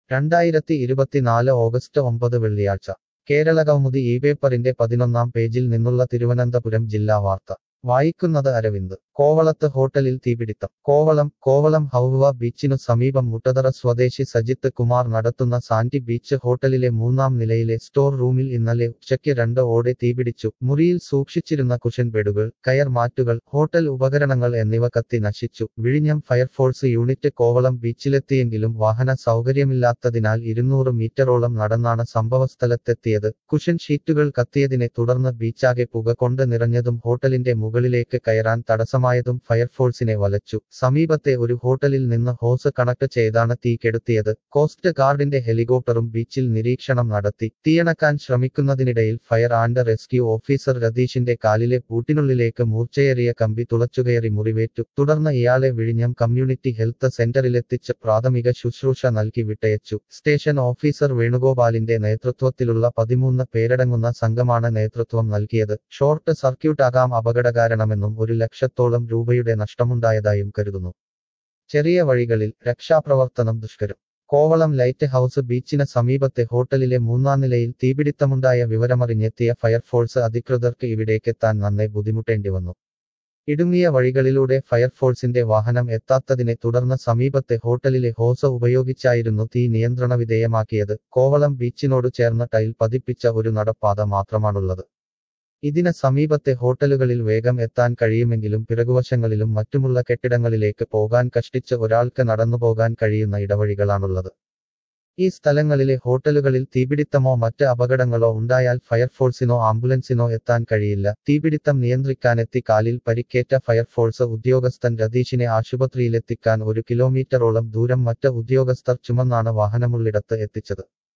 2024 August 9 വെള്ളിയാഴ്ച കേരളകൗമുദി പേപ്പറിന്റെ 11-ാം പേജിൽ നിന്നുള്ള തിരുവനന്തപുരം ജില്ലാ വാർത്ത വായിക്കുന്നത് അരവിന്ദ് കോവളത്ത് ഹോട്ടലിൽ തീപിടിത്തം കോവളം ഹൗവ ബീച്ചിനു സമീപം മുട്ടതറ സ്വദേശി സജിത്ത് കുമാർ നടത്തുന്ന സാന്റി ബീച്ച് ഹോട്ടലിലെ 3-ാം നിലയിലെ സ്റ്റോർ റൂമിൽ ഇന്നലെ ഉച്ചയ്ക്ക് 2 തീപിടിച്ചു. മുറിയിൽ സൂക്ഷിച്ചിരുന്ന കുഷൻ ബെഡുകൾ, കയർ മാറ്റുകൾ, ഹോട്ടൽ ഉപകരണങ്ങൾ എന്നിവ കത്തി നശിച്ചു. വിഴിഞ്ഞം ഫയർഫോഴ്സ് യൂണിറ്റ് കോവളം ബീച്ചിലെത്തിയെങ്കിലും വാഹന സൗകര്യമില്ലാത്തതിനാൽ 200 മീറ്ററോളം നടന്നാണ് സംഭവസ്ഥലത്തെത്തിയത്. കുഷൻ ഷീറ്റുകൾ കത്തിയതിനെ തുടർന്ന് ബീച്ചാകെ പുക കൊണ്ട് നിറഞ്ഞതും ഹോട്ടലിന്റെ മുകളിലേക്ക് കയറാൻ തടസ്സമായതും ഫയർഫോഴ്സിനെ വലച്ചു. സമീപത്തെ ഒരു ഹോട്ടലിൽ നിന്ന് ഹോസ് കണക്ട് ചെയ്താണ് തീ കെടുത്തിയത്. കോസ്റ്റ് ഗാർഡിന്റെ ഹെലികോപ്റ്ററും ബീച്ചിൽ നിരീക്ഷണം നടത്തി. തീയണക്കാൻ ശ്രമിക്കുന്നതിനിടയിൽ ഫയർ ആൻഡ് റെസ്ക്യൂ ഓഫീസർ രതീഷിന്റെ കാലിലെ പൂട്ടിനുള്ളിലേക്ക് മൂർച്ചയേറിയ കമ്പി തുളച്ചുകയറി മുറിവേറ്റു. തുടർന്ന് ഇയാളെ വിഴിഞ്ഞം കമ്മ്യൂണിറ്റി ഹെൽത്ത് സെന്ററിലെത്തിച്ച് പ്രാഥമിക ശുശ്രൂഷ നൽകി വിട്ടയച്ചു. സ്റ്റേഷൻ ഓഫീസർ വേണുഗോപാലിന്റെ നേതൃത്വത്തിലുള്ള 13 പേരടങ്ങുന്ന സംഘമാണ് നേതൃത്വം നൽകിയത്. ഷോർട്ട് സർക്യൂട്ടാകാം അപകടകാരണമെന്നും 1 ലക്ഷത്തോളം രൂപയുടെ നഷ്ടമുണ്ടായതായും കരുതുന്നു. ചെറിയ വഴികളിൽ രക്ഷാപ്രവർത്തനം ദുഷ്കരം. കോവളം ലൈറ്റ് ഹൌസ് ബീച്ചിന് സമീപത്തെ ഹോട്ടലിലെ 3-ാം നിലയിൽ തീപിടിത്തമുണ്ടായ വിവരമറിഞ്ഞെത്തിയ ഫയർഫോഴ്സ് അധികൃതർക്ക് ഇവിടേക്കെത്താൻ നന്നേ ബുദ്ധിമുട്ടേണ്ടി വന്നു. ഇടുങ്ങിയ വഴികളിലൂടെ ഫയർഫോഴ്സിന്റെ വാഹനം എത്താത്തതിനെ തുടർന്ന് സമീപത്തെ ഹോട്ടലിലെ ഹോസ് ഉപയോഗിച്ചായിരുന്നു തീ നിയന്ത്രണവിധേയമാക്കിയത്. കോവളം ബീച്ചിനോട് ചേർന്ന് ടൈൽ പതിപ്പിച്ച ഒരു നടപ്പാത മാത്രമാണുള്ളത്. ഇതിന് സമീപത്തെ ഹോട്ടലുകളിൽ വേഗം എത്താൻ കഴിയുമെങ്കിലും പിറകുവശങ്ങളിലും മറ്റുമുള്ള കെട്ടിടങ്ങളിലേക്ക് പോകാൻ കഷ്ടിച്ച് ഒരാൾക്ക് നടന്നുപോകാൻ കഴിയുന്ന ഇടവഴികളാണുള്ളത്. ഈ സ്ഥലങ്ങളിലെ ഹോട്ടലുകളിൽ തീപിടിത്തമോ മറ്റ് അപകടങ്ങളോ ഉണ്ടായാൽ ഫയർഫോഴ്സിനോ ആംബുലൻസിനോ എത്താൻ കഴിയില്ല. തീപിടിത്തം നിയന്ത്രിക്കാനെത്തി കാലിൽ പരിക്കേറ്റ ഫയർഫോഴ്സ് ഉദ്യോഗസ്ഥൻ രതീഷിനെ ആശുപത്രിയിലെത്തിക്കാൻ 1 കിലോമീറ്ററോളം ദൂരം മറ്റ് ഉദ്യോഗസ്ഥർ ചുമന്നാണ് വാഹനമുള്ളിടത്ത് എത്തിച്ചത്.